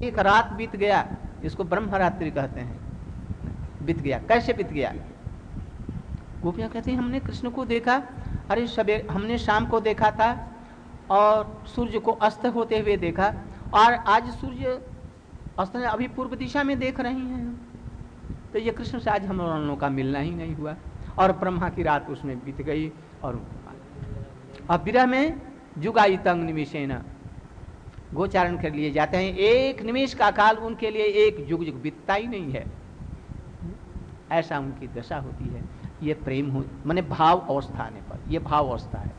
एक रात बीत गया, इसको ब्रह्मरात्रि कहते हैं, बीत गया। कैसे बीत गया? गोपियाँ कहती हैं हमने कृष्ण को देखा, अरे सवेरे हमने शाम को देखा था और सूर्य को अस्त होते हुए देखा, और आज सूर्य अस्त अभी पूर्व दिशा में देख रही हैं, तो ये कृष्ण से आज हम लोगों का मिलना ही नहीं हुआ। और ब्रह्मा की रात उसमें बीत गई। और अब विरह में जुगायितंग निमिषेण गोचारण कर लिए जाते हैं, एक निमिष का काल उनके लिए एक युग युग बीतता ही नहीं है, ऐसा उनकी दशा होती है। ये प्रेम हो माने भाव अवस्था आने पर, ये भाव अवस्था है।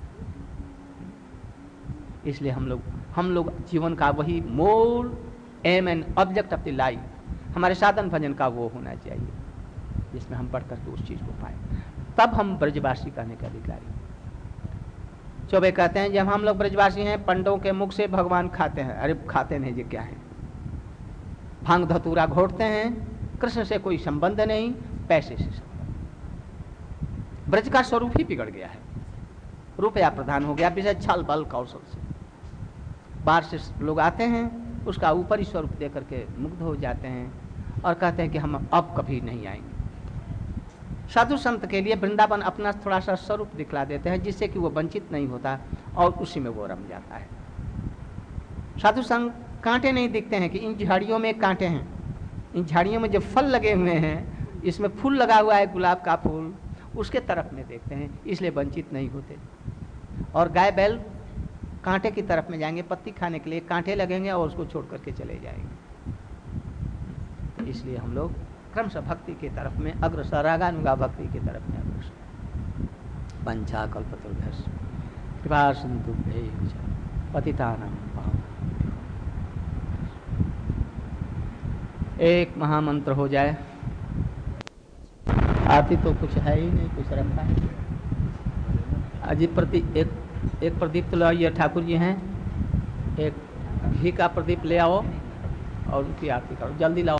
इसलिए हम लोग जीवन का वही मोल, aim and object of the life, हमारे साधन भजन का वो होना चाहिए जिसमें हम बढ़ करके उस चीज को पाए, तब हम ब्रजवासी कहने का अधिकारी। चौबे कहते हैं जब हम लोग ब्रजवासी हैं, पंडों के मुख से भगवान खाते हैं। अरे खाते नहीं, ये क्या है? भांग धतूरा घोटते हैं, कृष्ण से कोई संबंध नहीं, पैसे से संबंध। ब्रज का स्वरूप ही बिगड़ गया है, रुपया प्रधान हो गया, विषय छल बल कौशल से। बाहर से लोग आते हैं, उसका ऊपरी स्वरूप दे करके मुग्ध हो जाते हैं और कहते हैं कि हम अब कभी नहीं आएंगे। साधु संत के लिए वृंदावन अपना थोड़ा सा स्वरूप दिखला देते हैं, जिससे कि वो वंचित नहीं होता और उसी में वो रम जाता है। साधु संत कांटे नहीं दिखते हैं कि इन झाड़ियों में कांटे हैं, इन झाड़ियों में जो फल लगे हुए हैं, इसमें फूल लगा हुआ है, गुलाब का फूल, उसके तरफ में देखते हैं, इसलिए वंचित नहीं होते। और गाय बैल कांटे की तरफ में जाएंगे पत्ती खाने के लिए, कांटे लगेंगे और उसको छोड़ करके चले जाएंगे। इसलिए हम लोग क्रमशः भक्ति की तरफ में अग्रसर, रागानुगा भक्ति की तरफ में अग्रसर। पंचा कल्पतरुभ्यश्च कृपा सिन्धुभ्यैव च पतितानां पावनेभ्यो। एक महामंत्र हो जाए। आरती तो कुछ है ही नहीं, कुछ रखा है। अजी एक प्रदीप तो लाइए, ठाकुर जी हैं, एक घी का प्रदीप ले आओ और उनकी आरती करो, जल्दी लाओ।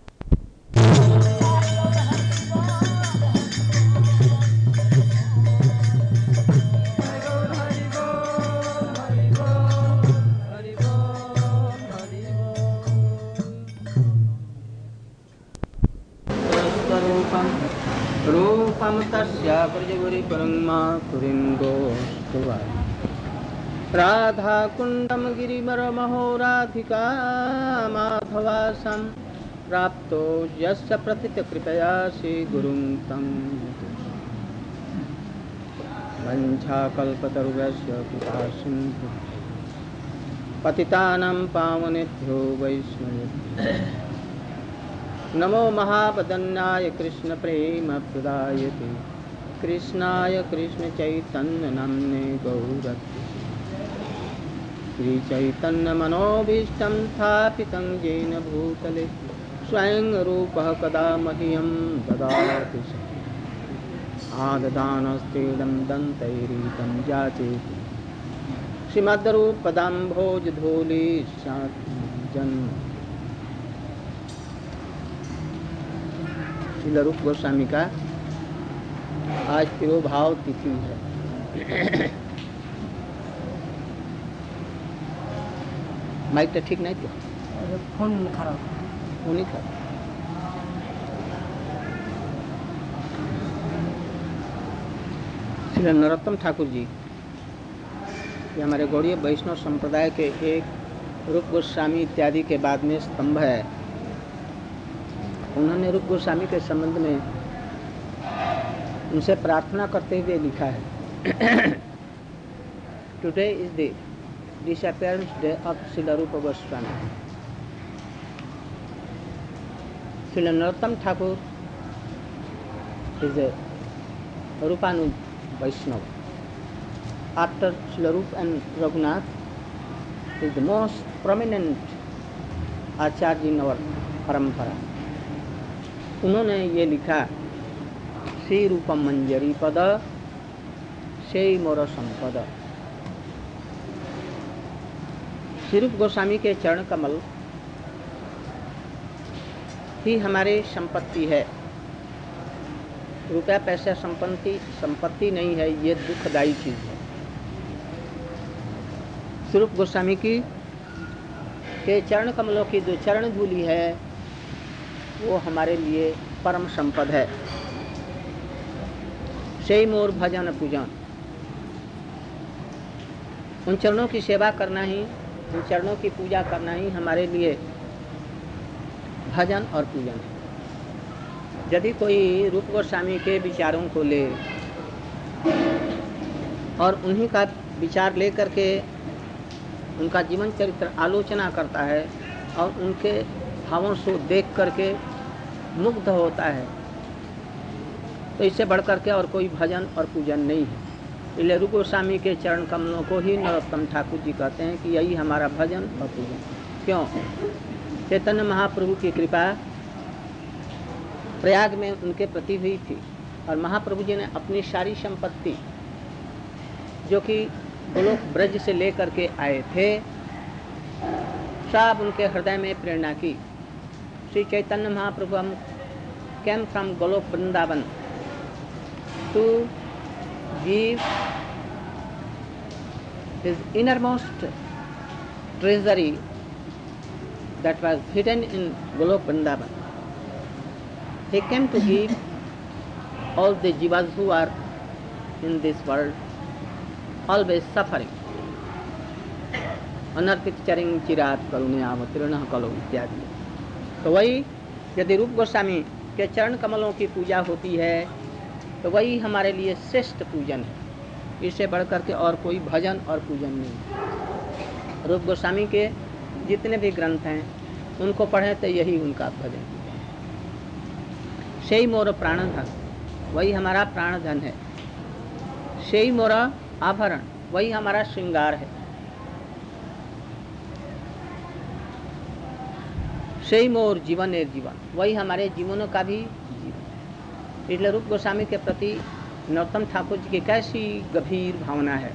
रूपम तस्या ब्रजगुरि परम्मा कुरिंदोस्तुवा राधा कुंडम गिरिमरमहो राधिका माधवासं प्राप्तो यस्य प्रथित कृपया श्री गुरुं तं वंशाकल्पतरुभ्यश्च कृपा सिन्धु पतितानां पावनेभ्यो वैष्णवेभ्यो नमो महावदन्याय कृष्ण प्रेम प्रदायते कृष्णाय कृष्ण चैतन्य नाम्ने गौरत्ते श्री चैतन्य मनोभीष्टं स्थापितं येन भूतले स्वयं रूपः कदा मह्यं ददाति आददानस्तेदं दन्तैरीतं जाचेति श्रीमद्रूपदाम्भोजधूली जन्म। श्रील रूप गोस्वामी का आज तिरोभाव तिथि है। माइक तो ठीक नहीं था, फोन खराब, फोन ही खराब। श्री नरोत्तम ठाकुर जी ये हमारे गौड़ीय वैष्णव संप्रदाय के एक रूप गोस्वामी इत्यादि के बाद में स्तंभ है। उन्होंने रूप गोस्वामी के संबंध में उनसे प्रार्थना करते हुए लिखा है, today is the disappearance day of Srila Rupa Goswami. Srila Narottam Thakur is a Rupanuj Vaishnava. After Srila Rupa and Raghunath, is the most prominent Acharya in our parampara. उन्होंने ये लिखा, श्री रूपम मंजरी पद से मोर संपद। श्री रूप गोस्वामी के चरण कमल ही हमारे संपत्ति है। रुपया पैसा संपत्ति नहीं है, ये दुखदायी चीज है। श्री रूप गोस्वामी की के चरण कमलों की जो चरण धूलि है वो हमारे लिए परम संपद है। से मोर भजन पूजन, उन चरणों की सेवा करना ही, उन चरणों की पूजा करना ही हमारे लिए भजन और पूजन है। यदि कोई रूप गोस्वामी के विचारों को ले और उन्हीं का विचार ले करके उनका जीवन चरित्र आलोचना करता है और उनके भावों से देख करके मुग्ध होता है, तो इससे बढ़ करके और कोई भजन और पूजन नहीं है। इसलिए रूप गोस्वामी के चरण कमलों को ही नरोत्तम ठाकुर जी कहते हैं कि यही हमारा भजन और पूजन। क्यों? चैतन्य महाप्रभु की कृपा प्रयाग में उनके प्रति हुई थी और महाप्रभु जी ने अपनी सारी संपत्ति जो कि गोलोक ब्रज से लेकर के आए थे सब उनके हृदय में प्रेरणा की। Shri Chaitanya Mahaprabhu came from Golok Vrindavan to give his innermost treasury that was hidden in Golok Vrindavan. He came to give all the jivas who are in this world always suffering. अनर्पित चरिंग चिरात करुण्यावतीर्ण कलो इत्यादि। तो वही यदि रूप गोस्वामी के चरण कमलों की पूजा होती है तो वही हमारे लिए श्रेष्ठ पूजन है। इससे बढ़कर के और कोई भजन और पूजन नहीं। रूप गोस्वामी के जितने भी ग्रंथ हैं उनको पढ़ें तो यही उनका भजन। सेई मोर प्राणधन, वही हमारा प्राणधन है। सेई मोर आभरण, वही हमारा श्रृंगार है। सेई मोर जीवन है जीवन, वही हमारे जीवनों का भी जीवन। इसलिए रूप गोस्वामी के प्रति नरोत्तम ठाकुर जी की कैसी गंभीर भावना है।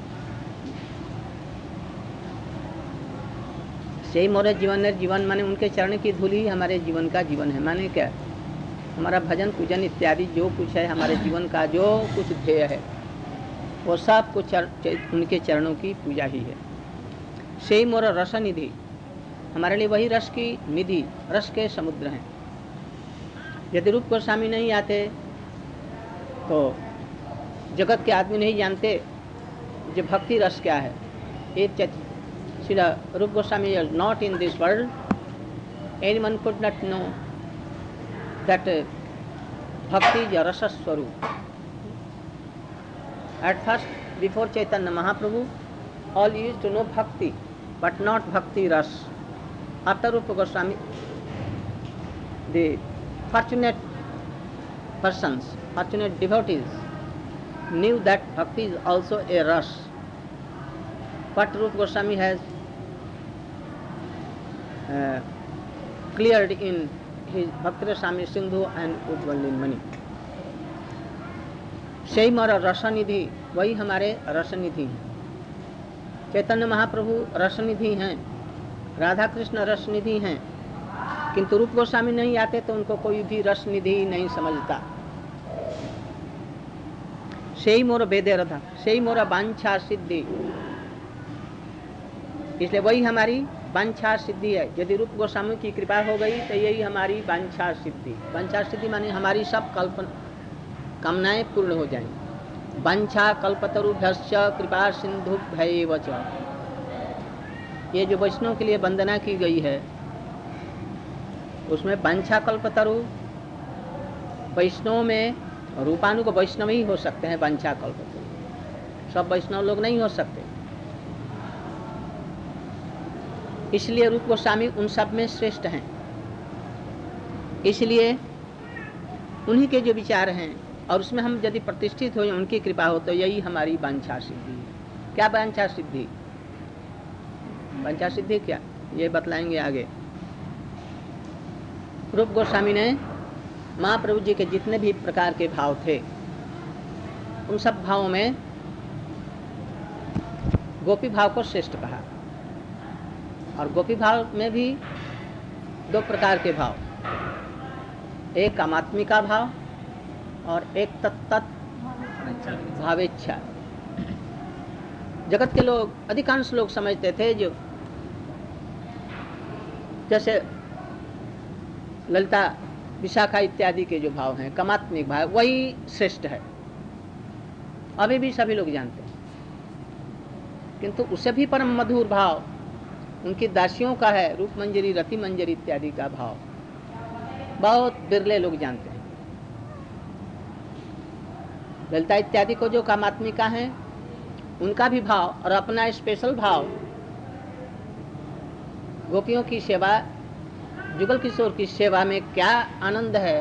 सेई मोर जीवन है जीवन माने उनके चरण की धूल ही हमारे जीवन का जीवन है। माने क्या? हमारा भजन पूजन इत्यादि जो कुछ है हमारे जीवन का जो कुछ ध्येय है वो सब कुछ उनके चरणों की पूजा ही है। सेई मोर रस निधि, हमारे लिए वही रस की निधि, रस के समुद्र हैं। यदि रूप गोस्वामी नहीं आते तो जगत के आदमी नहीं जानते जो भक्ति रस क्या है। एक Shri Rup Goswami is not in this world, anyone could not know that bhakti is a rasa swarup. At first before Chaitanya Mahaprabhu all used to know bhakti but not bhakti rasa. After Rupa Goswami, the fortunate persons, fortunate devotees knew that bhakti is also a rasa. But Rupa Goswami has cleared in his Bhakti Rasami Sindhu and Ujjwal Nilmani. सेई मोर रसनिधि, वही हमारे रसनिधि हैं। चैतन्य महाप्रभु रसनिधि हैं, राधा कृष्ण रस निधि हैं, किंतु रूप गोस्वामी नहीं आते तो उनको कोई भी रस निधि नहीं समझता। सेई मोर बेदे रधा, सेई मोर वांछा सिद्धि, इसलिए वही हमारी वांछा सिद्धि है। यदि रूप गोस्वामी की कृपा हो गई तो यही हमारी वांछा सिद्धि। वांछा सिद्धि माने हमारी सब कामनाएं पूर्ण हो जाएंगी। वांछा कल्पतरुभ्यश्च कृपा सिंधुभ्यैव च, ये जो वैष्णव के लिए वंदना की गई है उसमें वांछा कल्पतरु, वैष्णव में रूपानुग वैष्णव ही हो सकते हैं। वांछा कल्पतरु सब वैष्णव लोग नहीं हो सकते, इसलिए रूप गोस्वामी उन सब में श्रेष्ठ हैं। इसलिए उन्हीं के जो विचार हैं और उसमें हम यदि प्रतिष्ठित हो, उनकी कृपा हो तो यही हमारी वांछा सिद्धि है। क्या वांछा सिद्धि? वांछा सिद्धि क्या ये बतलाएंगे आगे। रूप गोस्वामी ने महाप्रभु जी के जितने भी प्रकार के भाव थे उन सब भावों में गोपी भाव को श्रेष्ठ कहा। और गोपी भाव में भी दो प्रकार के भाव, एक कामात्मिका भाव और एक तत्त भावेच्छा। जगत के लोग, अधिकांश लोग समझते थे जो जैसे ललिता विशाखा इत्यादि के जो भाव हैं, कमात्मिक भाव, वही श्रेष्ठ है, अभी भी सभी लोग जानते हैं। किंतु उससे भी परम मधुर भाव उनकी दासियों का है, रूप मंजरी, रति मंजरी इत्यादि का भाव बहुत बिरले लोग जानते हैं। ललिता इत्यादि को जो कामात्मिका हैं उनका भी भाव और अपना स्पेशल भाव, गोपियों की सेवा, जुगल किशोर की सेवा में क्या आनंद है,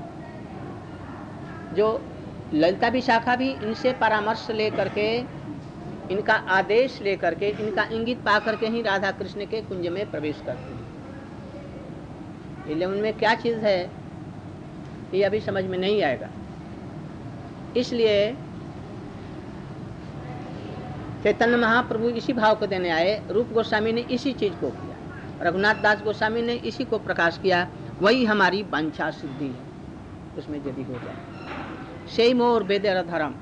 जो ललिता विशाखा भी इनसे परामर्श लेकर के, इनका आदेश लेकर के, इनका इंगित पा करके ही राधा कृष्ण के कुंज में प्रवेश करती हैं। इसलिए उनमें क्या चीज़ है ये अभी समझ में नहीं आएगा। इसलिए चैतन्य महाप्रभु इसी भाव को देने आए, रूप गोस्वामी ने इसी चीज को किया, रघुनाथ दास गोस्वामी ने इसी को प्रकाश किया। वही हमारी वांछा सिद्धि है, उसमें यदि हो जाए। सेई मोर वेदेर धर्म,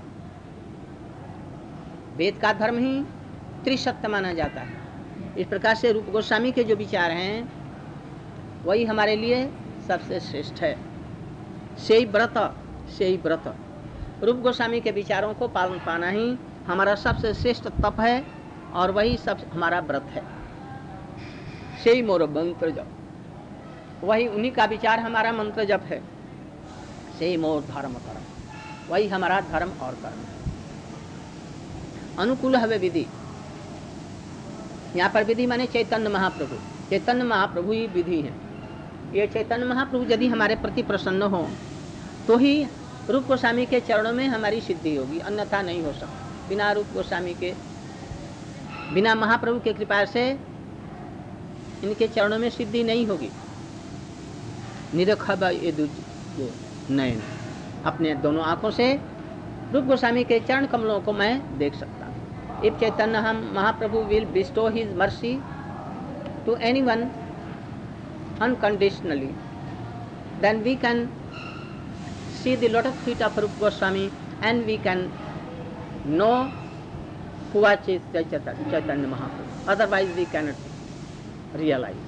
वेद का धर्म ही त्रिसत्य माना जाता है। इस प्रकार से रूप गोस्वामी के जो विचार हैं वही हमारे लिए सबसे श्रेष्ठ है। सेई व्रत, रूप गोस्वामी के विचारों को पालन पाना ही हमारा सबसे श्रेष्ठ तप है और वही सब हमारा व्रत है। सेई मोर मंत्र जप, वही उन्हीं का विचार हमारा मंत्र जप है। सेई मोर धर्म कर्म, वही हमारा धर्म और कर्म है। अनुकूल है विधि, यहाँ पर विधि माने चैतन्य महाप्रभु, चैतन्य महाप्रभु ही विधि है। ये चैतन्य महाप्रभु यदि हमारे प्रति प्रसन्न हो तो ही रूप गोस्वामी के चरणों में हमारी सिद्धि होगी, अन्यथा नहीं हो सकता। बिना रूप गोस्वामी के, बिना महाप्रभु के कृपा से इनके चरणों में सिद्धि नहीं होगी। निरखब ये नयन, अपने दोनों आंखों से रूप गोस्वामी के चरण कमलों को मैं देख सकता हूँ। If Chaitanya hmm Mahaprabhu will bestow his mercy to anyone unconditionally, then we can see the lotus feet of Rupa Goswami and we can know who is Chaitanya Mahaprabhu. Otherwise we cannot realize.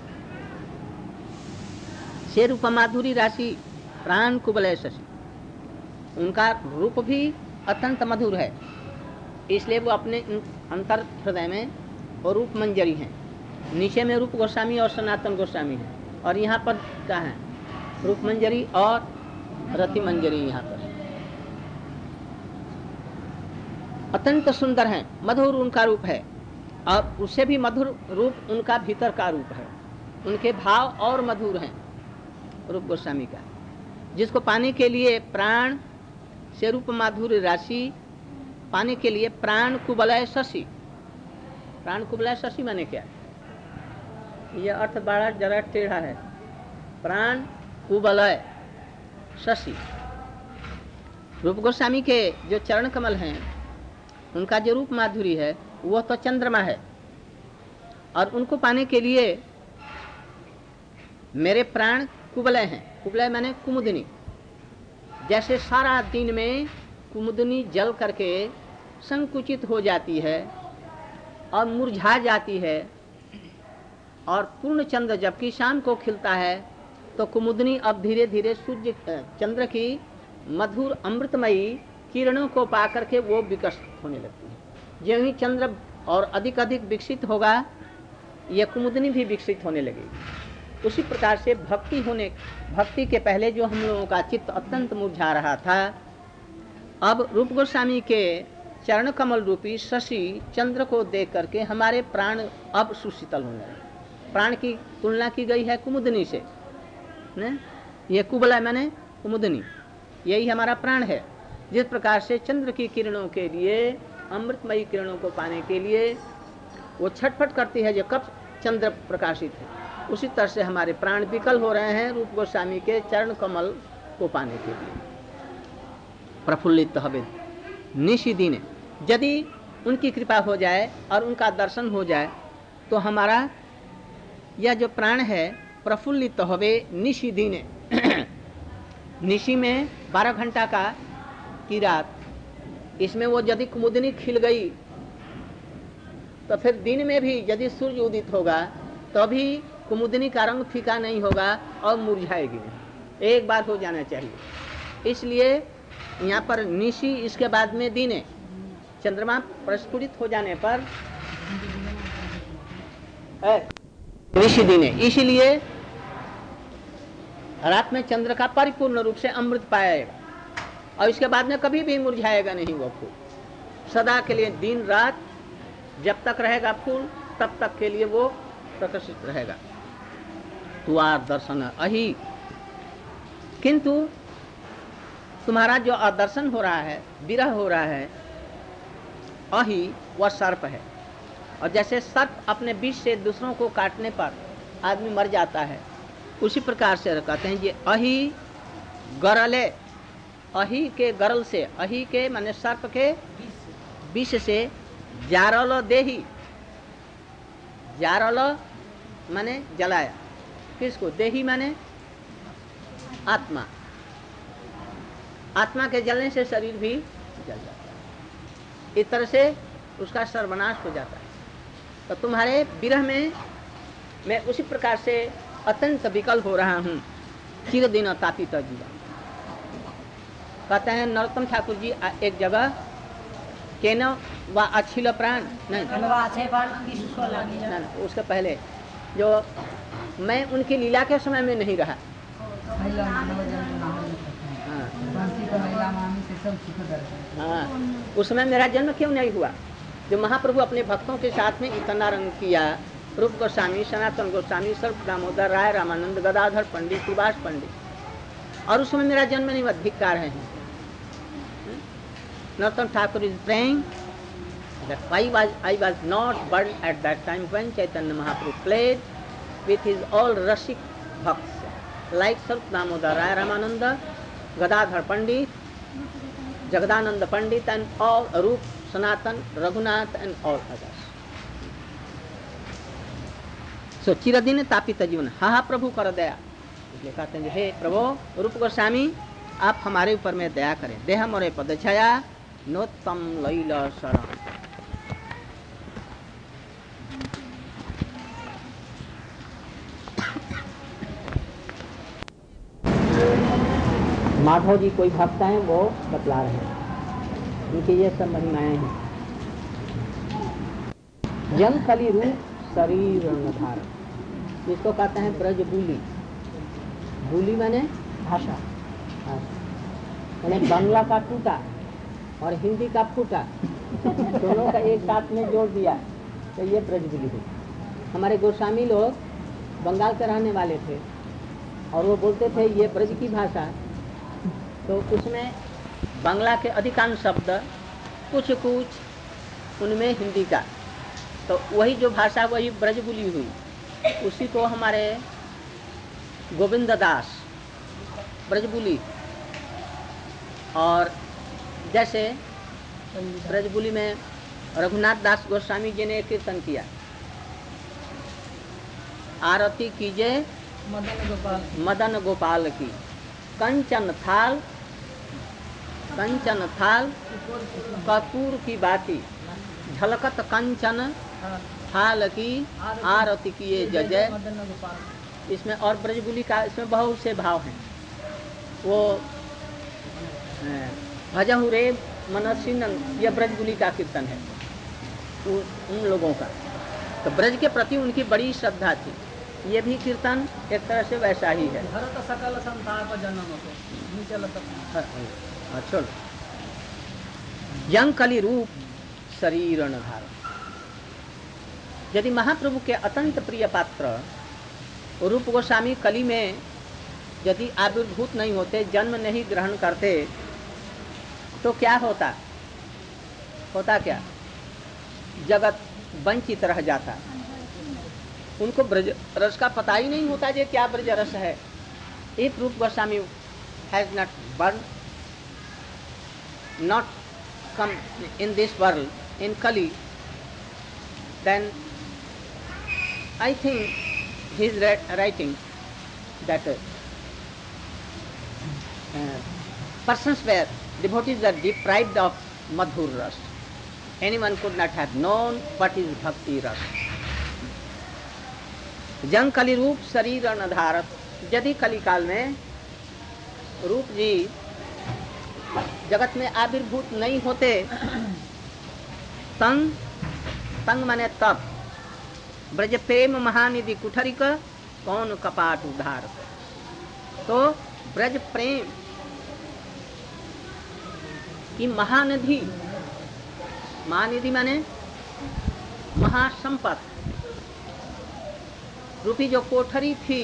से रूप माधुरी राशि प्राण कुबलय शशि, उनका रूप भी अत्यंत मधुर है, इसलिए वो अपने अंतर हृदय में वो रूप मंजरी हैं। नीचे में रूप गोस्वामी और सनातन गोस्वामी है, और यहाँ पर क्या है, रूप मंजरी और रति मंजरी। यहाँ पर अत्यंत सुंदर हैं, मधुर उनका रूप है, और उससे भी मधुर रूप उनका भीतर का रूप है। उनके भाव और मधुर हैं रूप गोस्वामी का, जिसको पाने के लिए प्राण से रूप माधुर्य राशि पाने के लिए प्राण कुबलय शशि। प्राण कुबलय शशि माने क्या? ये अर्थ बड़ा जरा टेढ़ा है। प्राण कुबलय शशि, रूप गोस्वामी के जो चरण कमल हैं उनका जो रूप माधुरी है वो तो चंद्रमा है, और उनको पाने के लिए मेरे प्राण कुबलय हैं। कुबलय माने कुमुदनी, जैसे सारा दिन में कुमुदनी जल करके संकुचित हो जाती है और मुरझा जाती है, और पूर्ण चंद्र जबकि शाम को खिलता है तो कुमुदनी अब धीरे धीरे सूर्य चंद्र की मधुर अमृतमयी किरणों को पा करके वो विकसित होने लगती है। जो ही चंद्र और अधिक अधिक विकसित होगा, यह कुमुदनी भी विकसित होने लगेगी। उसी प्रकार से भक्ति के पहले जो हम लोगों का चित्त अत्यंत मुरझा रहा था, अब रूप गोस्वामी के चरण कमल रूपी शशि चंद्र को देख करके हमारे प्राण अब सुशीतल होने लगे। प्राण की तुलना की गई है कुमुदनी से, ने? ये कुबला माने कुमुदनी, यही हमारा प्राण है। जिस प्रकार से चंद्र की किरणों के लिए, अमृतमयी किरणों को पाने के लिए वो छटपट करती है जो कब चंद्र प्रकाशित है, उसी तरह से हमारे प्राण विकल हो रहे हैं रूप गोस्वामी के चरण कमल को पाने के लिए। प्रफुल्लित हवे निशिदिने, यदि उनकी कृपा हो जाए और उनका दर्शन हो जाए तो हमारा यह जो प्राण है प्रफुल्लित हवे निशिदिने। निशी में 12 घंटा का की रात, इसमें वो यदि कुमुदनी खिल गई तो फिर दिन में भी यदि सूर्य उदित होगा तो भी कुमुदनी का रंग फीका नहीं होगा और मुरझाएगी नहीं, एक बार हो जाना चाहिए। इसलिए यहाँ पर निशी, इसके बाद में दिने, चंद्रमा प्रस्फुटित हो जाने पर निशी दिने, इसीलिए रात में चंद्र का परिपूर्ण रूप से अमृत पाएगा और इसके बाद में कभी भी मुरझाएगा नहीं वो फूल, सदा के लिए दिन रात जब तक रहेगा फूल तब तक के लिए वो प्रकाशित रहेगा। तुआर दर्शन अहि, किंतु तुम्हारा जो अदर्शन हो रहा है, विरह हो रहा है, अहि वह सर्प है। और जैसे सर्प अपने विष से दूसरों को काटने पर आदमी मर जाता है, उसी प्रकार से कहते हैं ये अहि गरले, अहि के गरल से, अहि के माने सर्प के विष से, जारल देही, जारल माने जलाया, किसको? देही माने आत्मा, आत्मा के जलने से शरीर भी जल जाता है, इस तरह से उसका सर्वनाश हो जाता है। तो तुम्हारे विरह में मैं उसी प्रकार से अत्यंत विकल हो रहा हूँ, चिरदिन तापित जीवा। कहते हैं नरोत्तम ठाकुर जी एक जगह केन व अछिल प्राण नहीं, उसके पहले जो मैं उनकी लीला के समय में नहीं रहा, हाँ, उस समय मेरा जन्म क्यों नहीं हुआ? जो महाप्रभु अपने भक्तों के साथ में इतना रंग किया, रूप गोस्वामी, सनातन गोस्वामी, सर्व दामोदर राय, रामानंद, गदाधर पंडित, सुभाष पंडित, और उस समय मेरा जन्म नहीं हुआ, धिक्कार है। Narottam Thakur is praying that I was not born at that time when Chaitanya Mahaprabhu played with his all Rasic bhakts like Sarv Damodar Rai, Ramananda, Gadadhar Pandit, Jagadananda Pandit and all Rup, Sanatan, Raghunath and all others. So चिरदिन तापित जीवन, हा प्रभु कर दया। इसलिए कहते हैं हे प्रभु रूप गोस्वामी आप हमारे ऊपर में दया करें। देह मोरे पद छाया नोत्तम लैला शरण। माधव जी कोई भक्त हैं वो बतला रहे हैं, उनकी ये सब महिमाएं हैं। जंग कली रूप शरीर धारण, जिसको कहते हैं ब्रज बोली। बोली माने भाषा, यानी बांग्ला का टूटा और हिंदी का फूटा, दोनों का एक साथ में जोड़ दिया तो ये ब्रज बोली है। हमारे गोस्वामी लोग बंगाल के रहने वाले थे और वो बोलते थे ये ब्रज की भाषा, तो उसमें बांग्ला के अधिकांश शब्द कुछ कुछ उनमें हिंदी का, तो वही जो भाषा वही ब्रजबुली हुई। उसी को हमारे गोविंद दास ब्रजबुली, और जैसे ब्रजबुली में रघुनाथ दास गोस्वामी जी ने कीर्तन किया, आरती कीजे मदन गोपाल की, कंचन थाल कपूर की बाती, झलकत कंचन थाल की आरती किए जय। इसमें और ब्रजबुली का इसमें बहुत से भाव हैं। वो भजहु रे मनसिनन, यह ब्रजबुली का कीर्तन है उन लोगों का। तो ब्रज के प्रति उनकी बड़ी श्रद्धा थी। ये भी कीर्तन एक तरह से वैसा ही है। सकल संताप जन्म चलो यंग कली रूप शरीर धारण। यदि महाप्रभु के अत्यंत प्रिय पात्र रूप गोस्वामी कली में यदि आविर्भूत नहीं होते, जन्म नहीं ग्रहण करते, तो क्या होता? होता क्या? जगत वंचित रह जाता। उनको ब्रज रस का पता ही नहीं होता जे क्या ब्रज रस है। If रूप Goswami has not come in this world in Kali, then I think he is writing that persons were devotees are deprived of madhur ras. Anyone could not have known what is bhakti ras. जंग कली रूप शरीर न धारत, यदि कलिकाल में रूप जी जगत में आविर्भूत नहीं होते, तंग तंग माने तब, ब्रज प्रेम महानिधि कुठरिक कौन कपाट उधार। तो ब्रज प्रेम की महानिधि, महानिधि माने महासंपत्ति रूपी जो कोठरी थी,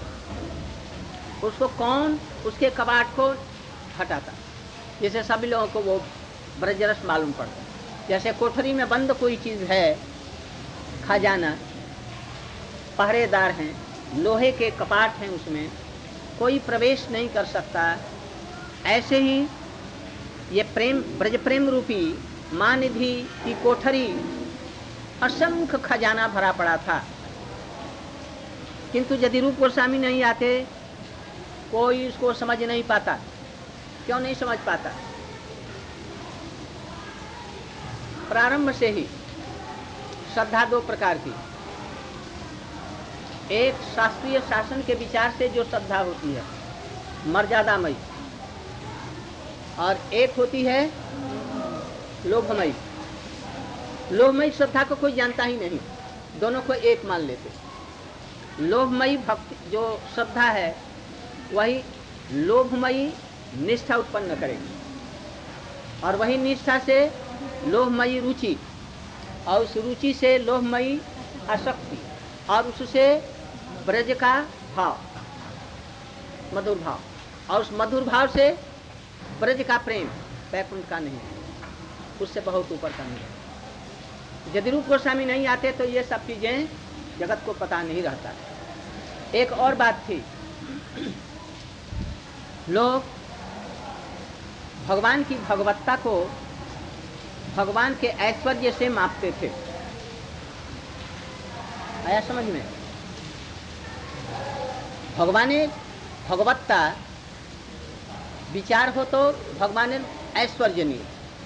उसको कौन उसके कबाट को हटाता। जैसे सभी लोगों को वो ब्रजरस मालूम पड़ता। जैसे कोठरी में बंद कोई चीज़ है, खजाना, पहरेदार हैं, लोहे के कपाट हैं, उसमें कोई प्रवेश नहीं कर सकता। ऐसे ही ये प्रेम, ब्रज प्रेम रूपी महानिधि की कोठरी असंख्य खजाना भरा पड़ा था, किंतु यदि रूप गोस्वामी नहीं आते कोई इसको समझ नहीं पाता। क्यों नहीं समझ पाता? प्रारंभ से ही श्रद्धा दो प्रकार की, एक शास्त्रीय शासन के विचार से जो श्रद्धा होती है मर्यादामयी, और एक होती है लोभमयी। लोभमयी श्रद्धा को कोई जानता ही नहीं, दोनों को एक मान लेते। लोभमयी भक्ति जो श्रद्धा है वही लोभमयी निष्ठा उत्पन्न करेगी, और वही निष्ठा से लोभमयी रुचि, और उस रुचि से लोभमयी आसक्ति, और उससे ब्रज का भाव, मधुर भाव, और उस मधुर भाव से ब्रज का प्रेम, वैकुंठ का नहीं, उससे बहुत ऊपर का नहीं। यदि रूप गोस्वामी नहीं आते तो ये सब चीजें जगत को पता नहीं रहता। एक और बात थी, लोग भगवान की भगवत्ता को भगवान के ऐश्वर्य से मापते थे। आया समझ में? भगवान भगवत्ता विचार हो तो भगवान ऐश्वर्यनीय,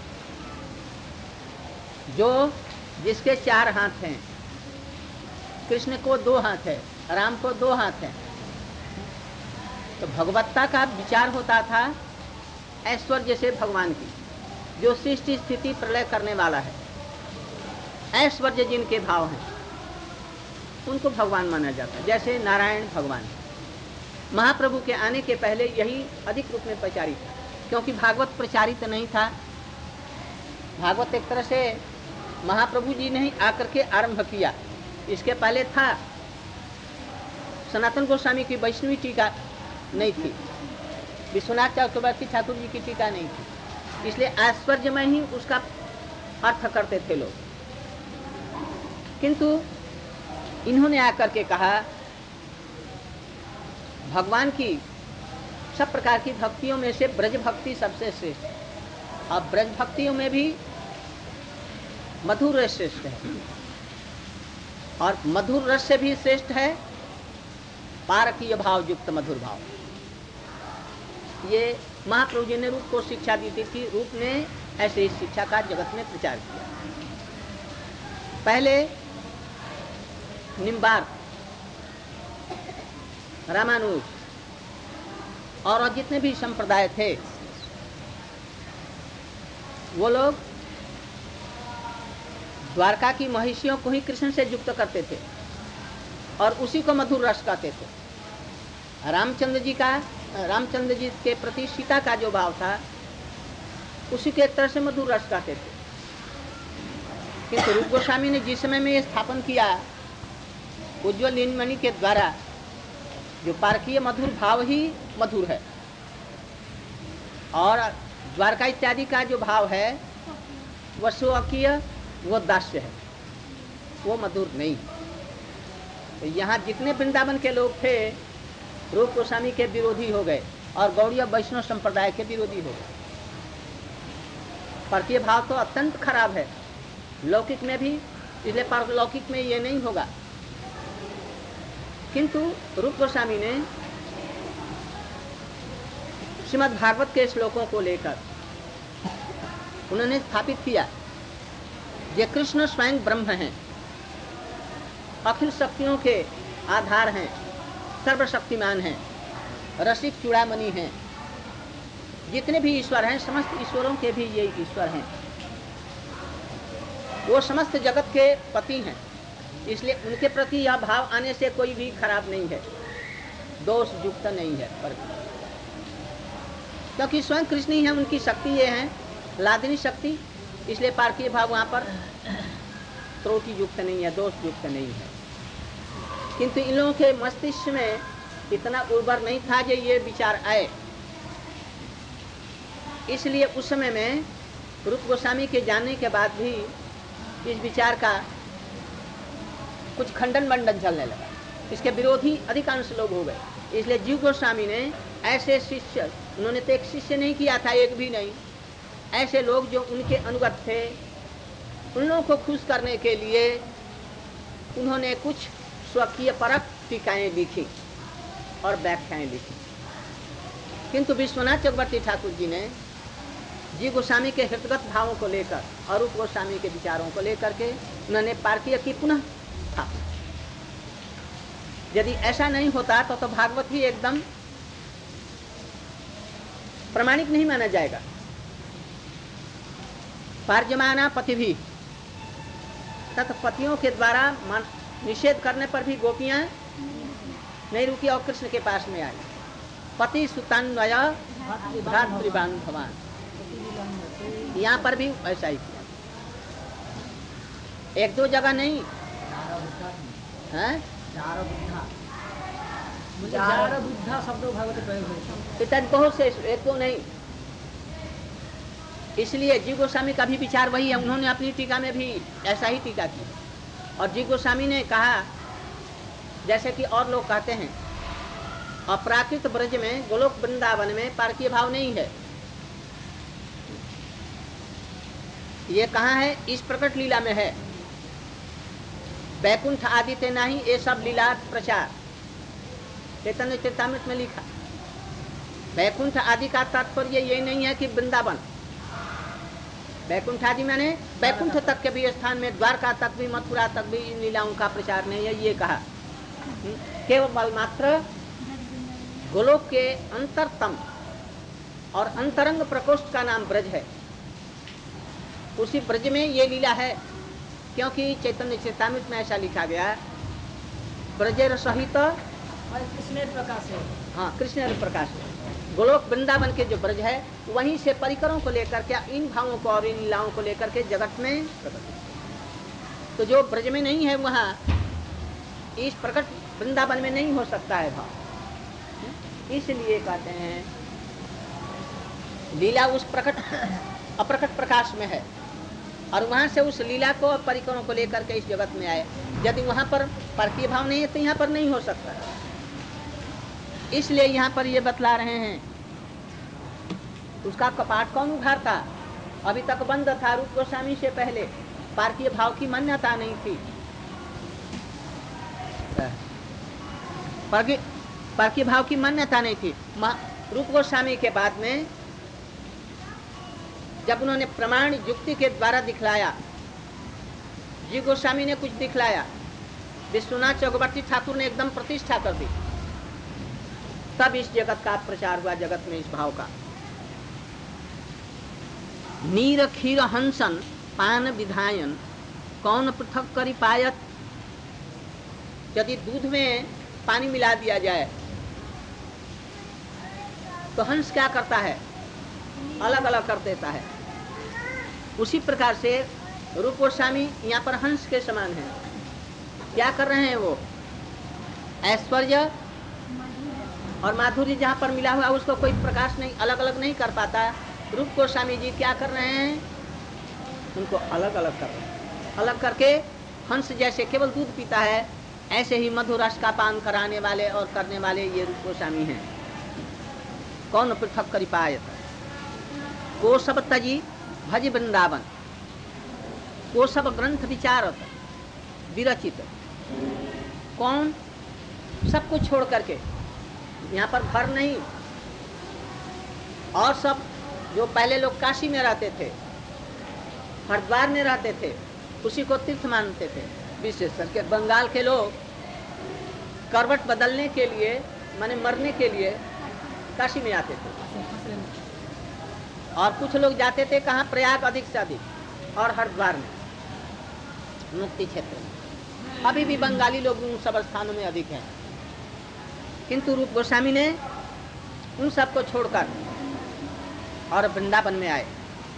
जो जिसके 4 हाथ हैं, कृष्ण को 2 हाथ है, राम को 2 हाथ है। तो भगवत्ता का विचार होता था ऐश्वर्य से भगवान की, जो सृष्टि स्थिति प्रलय करने वाला है। ऐश्वर्य जिनके भाव हैं उनको भगवान माना जाता है। जैसे नारायण भगवान, महाप्रभु के आने के पहले यही अधिक रूप में प्रचारित था, क्योंकि भागवत प्रचारित नहीं था। भागवत एक तरह से महाप्रभु जी ने ही आकर के आरंभ किया, इसके पहले था। सनातन गोस्वामी की वैष्णवी टीका नहीं थी, विश्वनाथ चक्रवर्ती ठाकुर जी की टीका नहीं थी, इसलिए ऐश्वर्य में ही उसका अर्थ करते थे लोग। किंतु इन्होंने आकर के कहा भगवान की सब प्रकार की भक्तियों में से ब्रज भक्ति सबसे श्रेष्ठ, और ब्रज भक्तियों में भी मधुर रस श्रेष्ठ है, और मधुर रस से भी श्रेष्ठ है पारकीय भाव युक्त मधुर भाव। ये महाप्रभु जी ने रूप को शिक्षा दी थी, रूप ने ऐसे इस शिक्षा का जगत में प्रचार किया। पहले निम्बार, रामानुज और जितने भी संप्रदाय थे, वो लोग द्वारका की महिषियों को ही कृष्ण से युक्त करते थे और उसी को मधुर रस कहते थे। रामचंद्र जी के प्रति सीता का जो भाव था उसी के एक तरह से मधुर रस कहते थे। किंतु रूप गोस्वामी ने जिस समय में ये स्थापन किया उज्ज्वल लीनमणि के द्वारा, जो पारकीय मधुर भाव ही मधुर है, और द्वारका इत्यादि का जो भाव है वह स्वकीय, वो दास्य है, वो मधुर नहीं। तो यहाँ जितने वृंदावन के लोग थे रूप गोस्वामी के विरोधी हो गए और गौड़ीय वैष्णव संप्रदाय के विरोधी हो गए। पारकीय भाव तो अत्यंत खराब है, लौकिक में भी, इसलिए पारलौकिक में ये नहीं होगा। किंतु रूप गोस्वामी ने श्रीमद् भागवत के श्लोकों को लेकर उन्होंने स्थापित किया ये कृष्ण स्वयं ब्रह्म हैं, अखिल शक्तियों के आधार हैं, सर्वशक्तिमान हैं, रसिक चूड़ामणि हैं। जितने भी ईश्वर हैं समस्त ईश्वरों के भी ये ईश्वर हैं। वो समस्त जगत के पति हैं, इसलिए उनके प्रति यह भाव आने से कोई भी खराब नहीं है, दोष युक्त नहीं है। पर क्योंकि स्वयं कृष्ण ही है, उनकी शक्ति ये है लादिनी शक्ति, इसलिए पार्थिव भाव वहाँ पर त्रुटि युक्त नहीं है, दोष युक्त नहीं है। किंतु इन लोगों के मस्तिष्क में इतना उर्वर नहीं था कि ये विचार आए, इसलिए उस समय में रूप गोस्वामी के जानने के बाद भी इस विचार का कुछ खंडन मंडन चलने लगा, इसके विरोधी अधिकांश लोग हो गए। इसलिए जीव गोस्वामी ने ऐसे शिष्य, उन्होंने तो एक शिष्य नहीं किया था, एक भी नहीं, ऐसे लोग जो उनके अनुगत थे, उन लोगों को खुश करने के लिए उन्होंने कुछ स्वकीय परक टीकाएं लिखी और व्याख्याएं लिखी। किंतु विश्वनाथ चक्रवर्ती ठाकुर जी ने जीव गोस्वामी के हृदयगत भावों को लेकर और रूप गोस्वामी के विचारों को लेकर के उन्होंने पार्थिव की पुनः स्थापना। यदि ऐसा नहीं होता तो भागवत ही एकदम प्रमाणिक नहीं माना जाएगा। पार्जमाना पति भी तत्पतियों के द्वारा निषेध करने पर भी गोपियां नहीं रुकी और कृष्ण के पास में आई। पति सुतान्वय भ्रातृबान्धवान, यहाँ पर भी ऐसा ही किया, एक दो जगह नहीं है। शब्द भागवत प्रयोग है बहुत से, एक दो नहीं। इसलिए जीव गोस्वामी का भी विचार वही है, उन्होंने अपनी टीका में भी ऐसा ही टीका की। और जीव गोस्वामी ने कहा, जैसे कि और लोग कहते हैं, अपराकृत ब्रज में गोलोक वृंदावन में पार्थिव भाव नहीं है। ये कहाँ है? इस प्रकट लीला में है। बैकुंठ आदि ते नहीं ये सब लीला प्रचार, चैतन्य चरितामृत में लिखा। बैकुंठ आदि का तात्पर्य ये नहीं है कि वृंदावन, बैकुंठ आदि मैंने बैकुंठ तक के भी स्थान में, द्वारका तक भी, मथुरा तक भी इन लीलाओं का प्रचार नहीं है, ये कहा। केवल मात्र गोलोक के अंतरतम और अंतरंग प्रकोष्ठ का नाम ब्रज है, उसी ब्रज में ये लीला है। क्योंकि चैतन्य चरितामृत में ऐसा लिखा गया, ब्रजेर सहित कृष्ण प्रकाश है। हाँ, कृष्ण प्रकाश है। गोलोक वृंदावन के जो ब्रज है वहीं से परिकरों को लेकर के, इन भावों को और इन लीलाओं को लेकर के जगत में प्रकट। तो जो ब्रज में नहीं है वहाँ इस प्रकट वृंदावन में नहीं हो सकता है भाव। इसलिए कहते हैं लीला उस प्रकट अप्रकट प्रकाश में है, और वहाँ से उस लीला को और परिकरों को लेकर के इस जगत में आए। यदि वहाँ पर पार्थिव भाव नहीं है तो यहाँ पर नहीं हो सकता। इसलिए यहाँ पर ये बतला रहे हैं, उसका कपाट कौन उघाड़ता? अभी तक बंद था, रूप गोस्वामी से पहले पार्थिव भाव की मान्यता नहीं थी। पार्थिव भाव की मान्यता नहीं थी। रूप गोस्वामी के बाद में जब उन्होंने प्रमाण युक्ति के द्वारा दिखलाया, जीव गोस्वामी ने कुछ दिखलाया, विश्वनाथ चक्रवर्ती ठाकुर ने एकदम प्रतिष्ठा कर दी, तब इस जगत का प्रचार हुआ, जगत में इस भाव का। नीर खीर हंसन पान विधायन कौन पृथक करी पायत। यदि दूध में पानी मिला दिया जाए तो हंस क्या करता है? अलग अलग कर देता है। उसी प्रकार से रूप गोस्वामी यहाँ पर हंस के समान है। क्या कर रहे हैं वो? ऐश्वर्य और माधुर्य जहाँ पर मिला हुआ उसको कोई प्रकाश नहीं, अलग अलग नहीं कर पाता। रूप गोस्वामी जी क्या कर रहे हैं? उनको अलग अलग कर रहे हैं। अलग करके हंस जैसे केवल दूध पीता है, ऐसे ही मधुर रस का पान कराने वाले और करने वाले ये रूप गोस्वामी हैं। कौन पृथक करी पायत। को सब तजी भज वृंदावन, को सब ग्रंथ विचारत विरचित। कौन? सब कुछ छोड़ करके, यहाँ पर घर नहीं, और सब जो पहले लोग काशी में रहते थे, हरिद्वार में रहते थे, उसी को तीर्थ मानते थे, विशेष करके बंगाल के लोग करवट बदलने के लिए, माने मरने के लिए काशी में आते थे, और कुछ लोग जाते थे कहाँ, प्रयाग अधिक से अधिक, और हरिद्वार में, मुक्ति क्षेत्र में। अभी भी बंगाली लोग उन सब स्थानों में अधिक हैं, किंतु रूप गोस्वामी ने उन सबको छोड़कर और वृंदावन में आए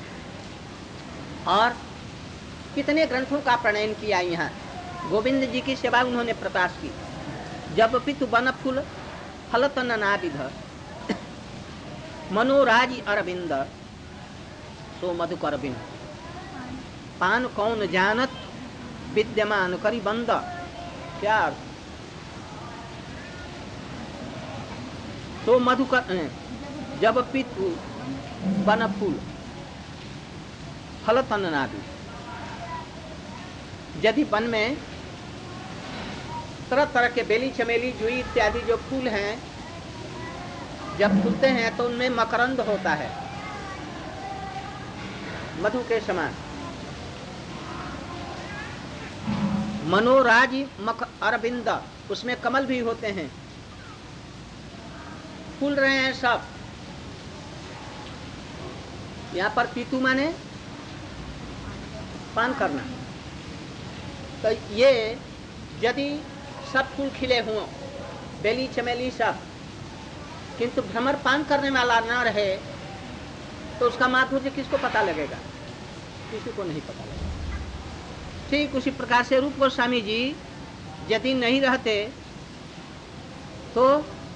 और कितने ग्रंथों का प्रणयन किया। यहाँ गोविंद जी की सेवा उन्होंने प्रकाश की। जब पितु बन फूल फलत नानाविध मनोराज अरविंद सो मधुकर बिन पान कौन जानत विद्यमान करी बंद। क्या अर्थ? तो मधुकर जब पितु बन फूल फलत नानाविध, यदि वन में तरह तरह के बेली चमेली जुई इत्यादि जो फूल हैं जब फूलते हैं तो उनमें मकरंद होता है मधु के समान। मनोराज मक अरविंद, उसमें कमल भी होते हैं, फूल रहे हैं सब। यहाँ पर पीतू माने पान करना। तो ये यदि सब फूल खिले हों, बेली चमेली सब, किंतु भ्रमर पान करने वाला ना रहे तो उसका माधुर्य किसको पता लगेगा? किसी को नहीं पता लगेगा। ठीक उसी प्रकार से रूप गोस्वामी जी यदि नहीं रहते तो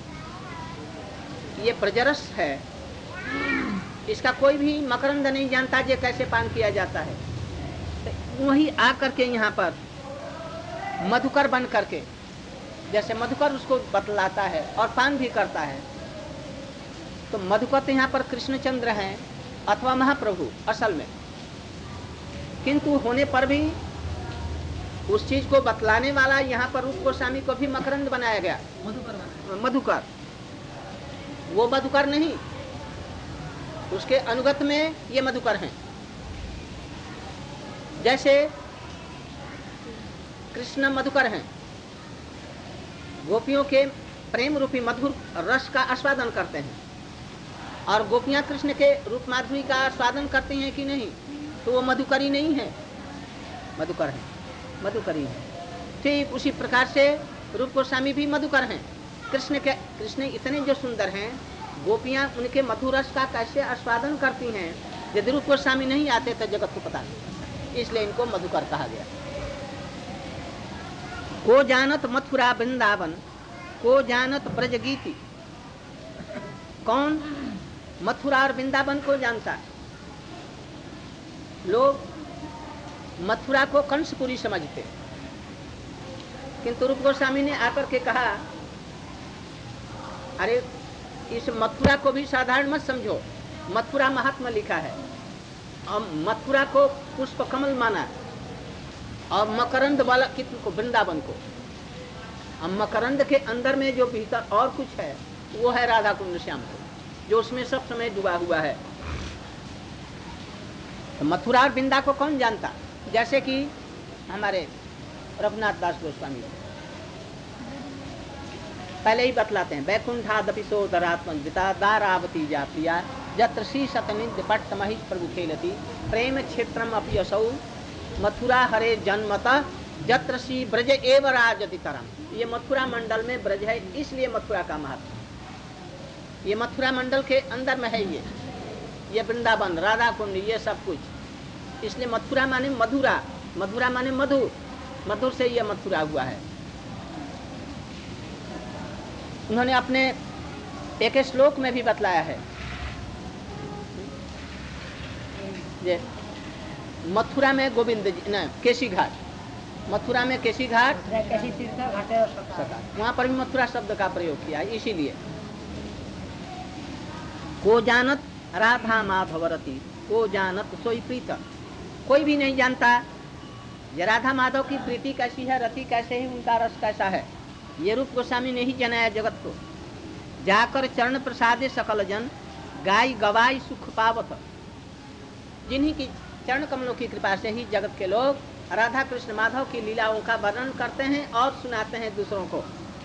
ये ब्रजरस है, इसका कोई भी मकरंद नहीं जानता ये कैसे पान किया जाता है। तो वही आकर के यहाँ पर मधुकर बन करके, जैसे मधुकर उसको बतलाता है और पान भी करता है। तो मधुकर तो यहाँ पर कृष्णचंद्र हैं अथवा महाप्रभु असल में, किंतु होने पर भी उस चीज को बतलाने वाला यहाँ पर रूप गोस्वामी को भी मकरंद बनाया गया, मधुकर। वो मधुकर नहीं, उसके अनुगत में ये मधुकर हैं। जैसे कृष्ण मधुकर हैं, गोपियों के प्रेम रूपी मधुर रस का आस्वादन करते हैं, और गोपियां कृष्ण के रूप माधुरी का आस्वादन करती हैं कि नहीं, तो वो मधुकरी नहीं है, मधुकर है, मधुकरी है। ठीक उसी प्रकार से रूप गोस्वामी भी मधुकर हैं। कृष्ण इतने जो सुंदर हैं, गोपियां उनके मधुर रस का कैसे आस्वादन करती हैं, यदि रूप गोस्वामी नहीं आते तो जगत को पता नहीं, इसलिए इनको मधुकर कहा गया। को जानत मथुरा वृंदावन, को जानत ब्रज गीति। कौन मथुरा और वृंदावन को जानता है? लोग मथुरा को कंसपुरी समझते, किंतु रूप गोस्वामी ने आकर के कहा, अरे इस मथुरा को भी साधारण मत समझो, मथुरा महात्मा लिखा है, और मथुरा को पुष्प कमल माना, और मकरंद वाला कितने को, वृंदावन को। अब मकरंद के अंदर में जो भीतर और कुछ है वो है राधा कुंड श्याम को, जो उसमें सब समय डूबा हुआ है। तो मथुरा और वृंदा को कौन जानता? जैसे कि हमारे रघुनाथ दास गोस्वामी पहले ही बतलाते हैं, वैकुंठादपि सोदरात्मजिता दारावती जा प्रिया जत्र श्री सतनिध पट्ट महिष प्रभु खेलती प्रेम क्षेत्रम अपि असौ मथुरा हरे जन्मत जत्र श्री ब्रज एव राजति तरम। ये मथुरा मंडल में ब्रज है, इसलिए मथुरा का महत्व। ये मथुरा मंडल के अंदर में है, ये वृंदावन, राधा कुंड, ये सब कुछ, इसलिए मथुरा माने मधुरा, मधुरा माने मधु, मधुर से ये मथुरा हुआ है। उन्होंने अपने एक श्लोक में भी बतलाया है, ये मथुरा में गोविंद जी न केशी घाट, मथुरा में केशी घाट, वहां पर भी मथुरा शब्द का प्रयोग किया है। इसीलिए को जानत राधा माधवरती, को जानत सोई प्रीत। कोई भी नहीं जानता ये राधा माधव की प्रीति कैसी है, रति कैसे है, उनका रस कैसा है। ये रूप गोस्वामी ने ही जनाया जगत को। जाकर चरण प्रसादे सकल जन गाय गवाई सुख पावत। जिन्हीं की चरण कमलों की कृपा से ही जगत के लोग राधा कृष्ण माधव की लीलाओं का वर्णन करते हैं और सुनाते हैं दूसरों को।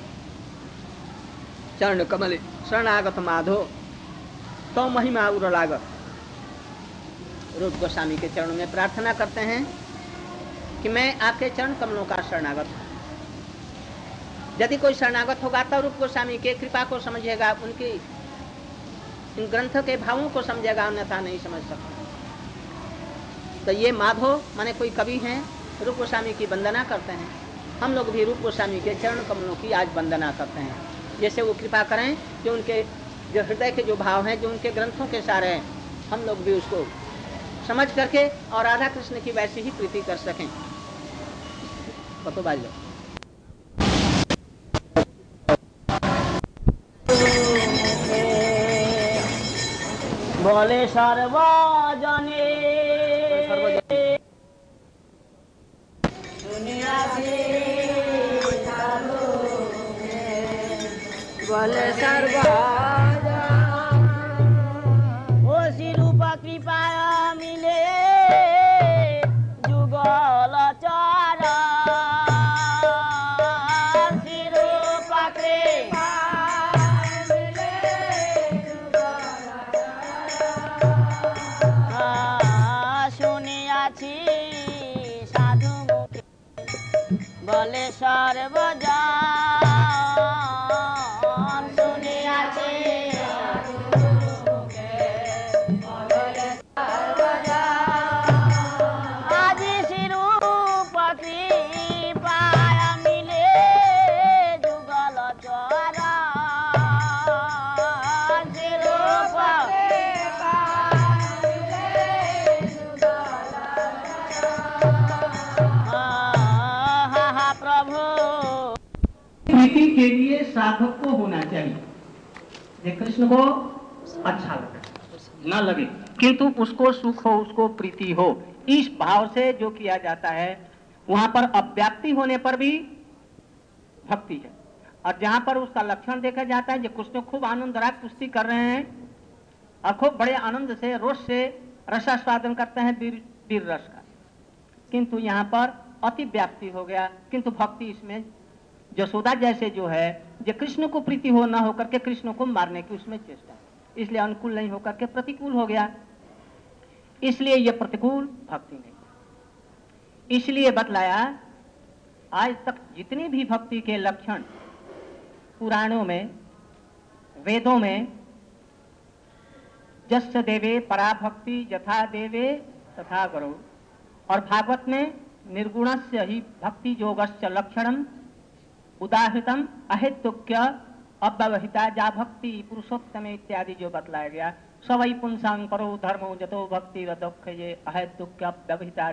चरण कमल शरणागत माधो तो महिमा उरलागत। रूप गोस्वामी के चरणों में प्रार्थना करते हैं कि मैं आपके चरण कमलों का शरणागत हूं। यदि कोई शरणागत होगा तो रूप गोस्वामी के कृपा को समझेगा, उनकी इन ग्रंथों के भावों को समझेगा, अन्यथा नहीं समझ सकता। तो ये माधो माने कोई कवि हैं, रूप गोस्वामी की वंदना करते हैं। हम लोग भी रूप गोस्वामी के चरण कमलों की आज वंदना करते हैं। जैसे वो कृपा करें कि उनके जो हृदय के जो भाव हैं, जो उनके ग्रंथों के सारे हैं, हम लोग भी उसको समझ करके और राधा कृष्ण की वैसी ही प्रीति कर सकें। बाज लो। बोले सर्वजने बोले सर्वजन ओ शिरूप कृपा मिले जुगल चारा शिरूप कृपा শুনিয়াছি সাধু মুখে বলে সর্বজন শুনিয়াছি আজি শিরূপ কৃপায় মিলে যুগল চরা শিরূপ प्रीति के लिए साधक को होना चाहिए। ये कृष्ण को अच्छा लगे न लगे, किंतु उसको सुख हो, उसको प्रीति हो, इस भाव से जो किया जाता है वहां पर अव्याप्ति होने पर भी भक्ति है। और जहां पर उसका लक्षण देखा जाता है, जो कृष्ण खूब आनंददायक कुश्ती कर रहे हैं और खूब बड़े आनंद से रोष से रसास्वादन करते हैं वीर रस का, किंतु यहाँ पर अति व्याप्ति हो गया। किंतु भक्ति इसमें यशोदा जैसे जो है, जो कृष्ण को प्रीति हो न होकर के कृष्ण को मारने की उसमें चेष्टा, इसलिए अनुकूल नहीं होकर के प्रतिकूल हो गया। इसलिए यह प्रतिकूल भक्ति नहीं। इसलिए बतलाया आज तक जितनी भी भक्ति के लक्षण पुराणों में, वेदों में, जस्य देवे पराभक्ति यथा देवे तथा गुरु, और भागवत में निर्गुणस्य ही भक्ति योगस्य लक्षणम उदाहृतम अहेतुक्य अव्यवहिता जा भक्ति पुरुषोत्तम इत्यादि जो बतलाया गया, सवै पुंसां परो धर्मो जतो भक्ति रदुख ये अहेतुक्य अव्यवहिता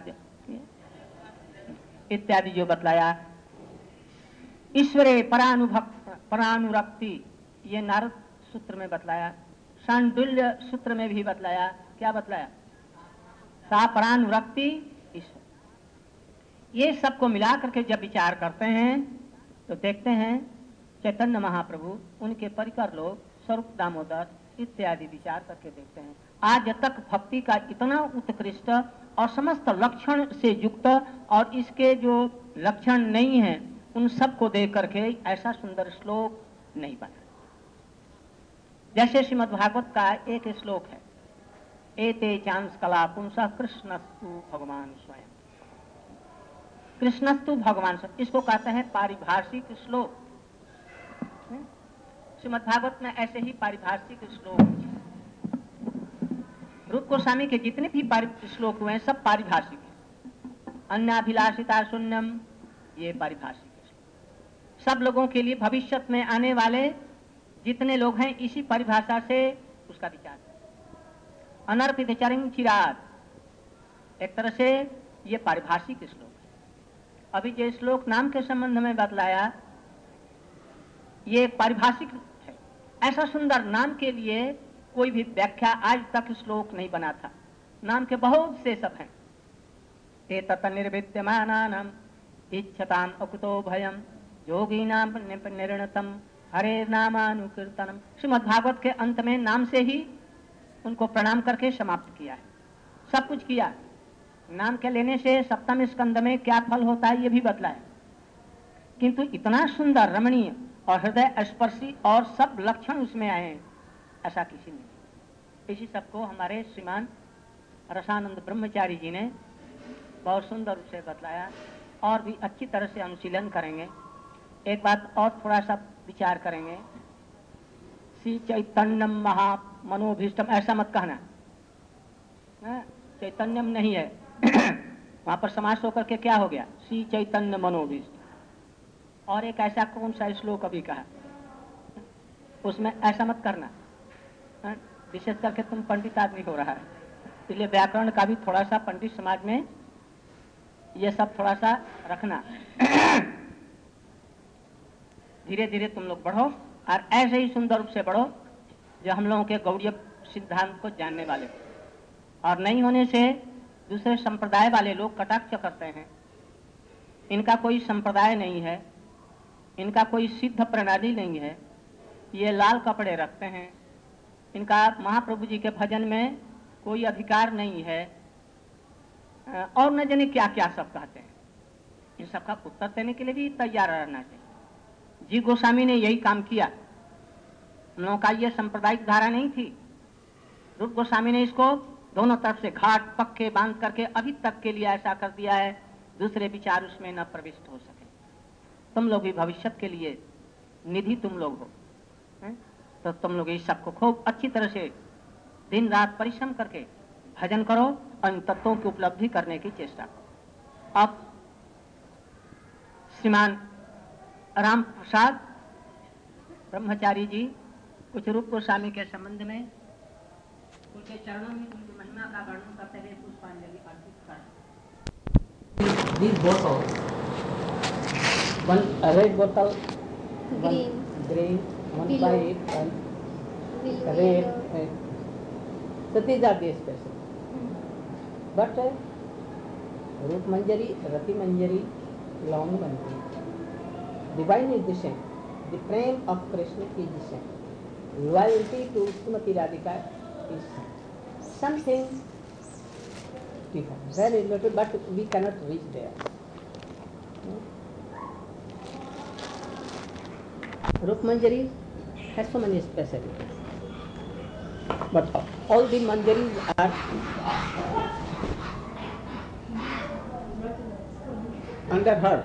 इत्यादि जो बतलाया। ईश्वरे परानुरक्ति ये नारद सूत्र में बतलाया, शांडिल्य सूत्र में भी बतलाया। क्या बतलाया? सा परानुरक्ति ईश्वर। ये सबको मिला करके जब विचार करते हैं तो देखते हैं चैतन्य महाप्रभु, उनके परिकर लोग, स्वरूप दामोदर इत्यादि विचार करके देखते हैं। आज तक भक्ति का इतना उत्कृष्ट और समस्त लक्षण से युक्त और इसके जो लक्षण नहीं हैं उन सबको देख करके ऐसा सुंदर श्लोक नहीं बना। जैसे श्रीमद् भागवत का एक श्लोक है, एते चांस कला पुंसा कृष्णस्तु भगवान स्वयं। कृष्णस्तु भगवान स्वयं, इसको कहते हैं पारिभाषिक श्लोक। श्रीमद् भागवत में ऐसे ही पारिभाषिक श्लोक, रूप गोस्वामी के जितने भी श्लोक हुए हैं सब पारिभाषिक है। अन्याभिलाषिता शून्यम, ये पारिभाषिक है। सब लोगों के लिए भविष्य में आने वाले जितने लोग हैं इसी परिभाषा से उसका विचार है। अनर्पित चरिंग चिराग, एक तरह से ये पारिभाषिक श्लोक है। अभी जो श्लोक नाम के संबंध में बतलाया ये पारिभाषिक है। ऐसा सुंदर नाम के लिए कोई भी व्याख्या आज तक श्लोक नहीं बना था। नाम के बहुत से सब हैं। एतत् निर्विद्यमानानाम इच्छताम अकुतो भयम योगिनाम निर्णतम हरे नामानुकीर्तनम। श्रीमद् भागवत के अंत में नाम से ही उनको प्रणाम करके समाप्त किया है। सब कुछ किया नाम के लेने से सप्तम स्कंद में क्या फल होता है ये भी बतलाया, किंतु इतना सुंदर रमणीय और हृदय स्पर्शी और सब लक्षण उसमें आए हैं ऐसा किसी ने। इसी सबको हमारे श्रीमान रसानंद ब्रह्मचारी जी ने बहुत सुंदर रूप से बतलाया और भी अच्छी तरह से अनुशीलन करेंगे। एक बात और थोड़ा सा विचार करेंगे, श्री चैतन्यम महामनोभीष्टम ऐसा मत कहना, चैतन्यम नहीं है वहां पर समास होकर के क्या हो गया, श्री चैतन्य मनोभीष्ट। और एक ऐसा कौन सा श्लोक अभी कहा, उसमें ऐसा मत करना, विशेष करके तुम पंडित आदमी हो रहा है, इसलिए व्याकरण का भी थोड़ा सा पंडित समाज में ये सब थोड़ा सा रखना। धीरे धीरे तुम लोग बढ़ो और ऐसे ही सुंदर रूप से बढ़ो जो हम लोगों के गौड़ीय सिद्धांत को जानने वाले हो। और नहीं होने से दूसरे संप्रदाय वाले लोग कटाक्ष करते हैं, इनका कोई संप्रदाय नहीं है, इनका कोई सिद्ध प्रणाली नहीं है, ये लाल कपड़े रखते हैं, इनका महाप्रभु जी के भजन में कोई अधिकार नहीं है, और न जाने क्या क्या सब कहते हैं। इन सब का उत्तर देने के लिए भी तैयार रहना चाहिए। जी गोस्वामी ने यही काम किया, हम लोगों का ये सांप्रदायिक धारा नहीं थी। रूप गोस्वामी ने इसको दोनों तरफ से घाट पक्के बांध करके अभी तक के लिए ऐसा कर दिया है, दूसरे विचार उसमें न प्रविष्ट हो सके। तुम लोग भी भविष्य के लिए निधि तुम लोग हो, तो तुम लोग इस सबको खूब अच्छी तरह से दिन रात परिश्रम करके भजन करो और इन तत्वों की उपलब्धि करने की चेष्टा करो। अब श्रीमान राम प्रसाद ब्रह्मचारी जी कुछ रूप गोस्वामी के संबंध में उनके चरणों में उनकी महिमा का वर्णन करते हुए पुष्पांजलि अर्पित कर। These bottles, one red bottle, one green, one white, one red. So these are the special. But Rup Manjari, Rati Manjari, Long Manjari. Divine is the same. The prem of Krishna is the same. Loyalty to Srimati Radhika is something different, very little, but we cannot reach there. Rup Manjari has so many specialties, but all the Manjaris are under her.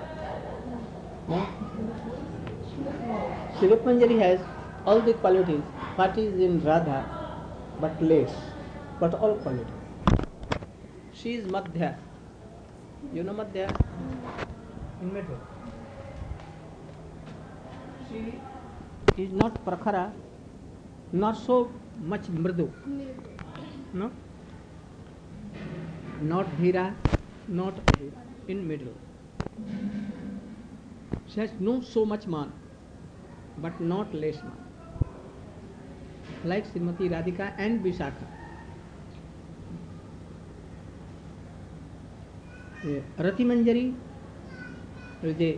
Shri Rup Manjari has all the qualities what is in Radha, but less, but all qualities. She is Madhya. You know Madhya? In middle. She is not Prakhara, not so much Mridu. No? Not Dhira, not Adhira. In middle. She has no so much man, but not less man. Like Srimati Radhika and Vishakha. Rati Manjari is the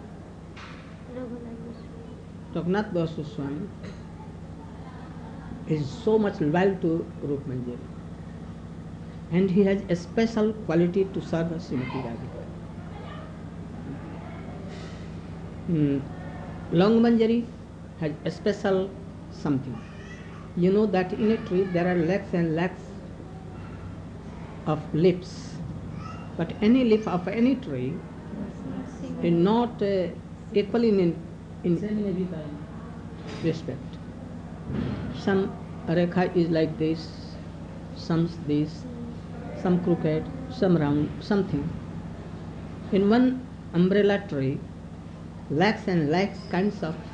Raghunath Das Goswami is so much loyal to Rup Manjari, and he has a special quality to serve Srimati Radhika. Long Manjari has a special something. You know that in a tree there are lakhs and lakhs of leaves, but any leaf of any tree is not equal in respect. Some rekha is like this, some this, some crooked, some round, something. In one umbrella tree, lakhs and lakhs kinds of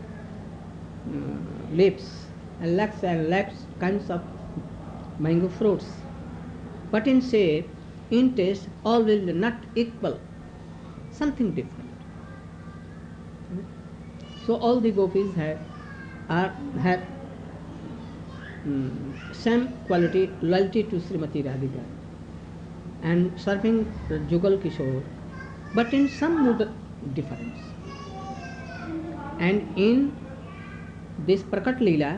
leaves and lakhs kinds of mango fruits, but in shape, in taste, all will be not equal, something different. So all the gopis have same quality, loyalty to Srimati Radhika and serving Jugal Kishore, but in some mood difference. And in this Prakat Leela,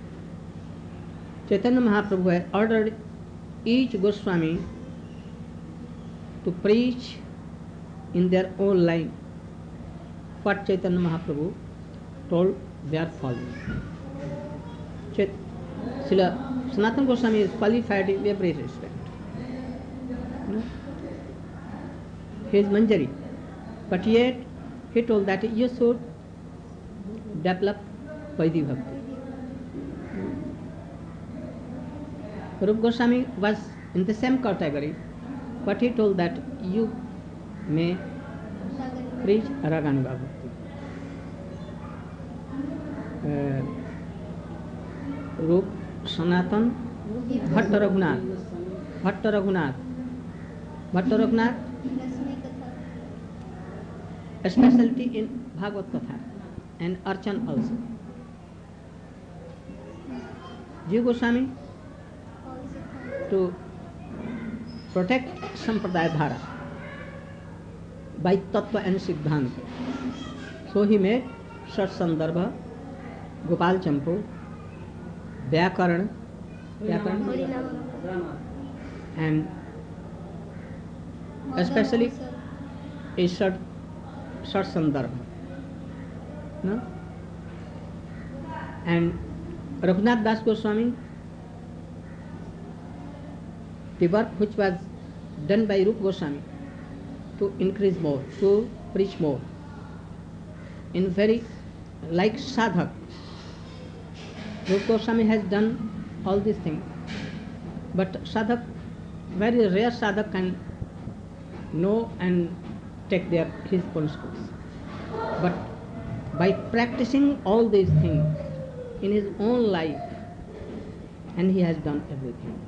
Chaitanya Mahaprabhu has ordered each Goswami to preach in their own line what Chaitanya Mahaprabhu told they are following. Srila Sanatana Goswami is qualified in every respect. He is Manjari, but yet he told that you should develop Vaidhi Bhakti. Rupa Goswami was in the same category, but he told that you may preach Raganuga Bhakti. Rup Sanatan Bhatta Raghunath, a specialty in Bhagavad Katha and Archan also. Jiva Goswami, to protect Sampradaya Dhara by Tattva and Siddhanta, so he made Sat Sandarbha, Gopal Champu, Vyakaran, and especially a Sat Sandarbha. No? And Raghunath Das Goswami, the work which was done by Rupa Goswami to increase more, to preach more, in very like sadhak. Rupa Goswami has done all these things, but sadhak, very rare sadhak can know and take his principles. But by practicing all these things in his own life, and he has done everything.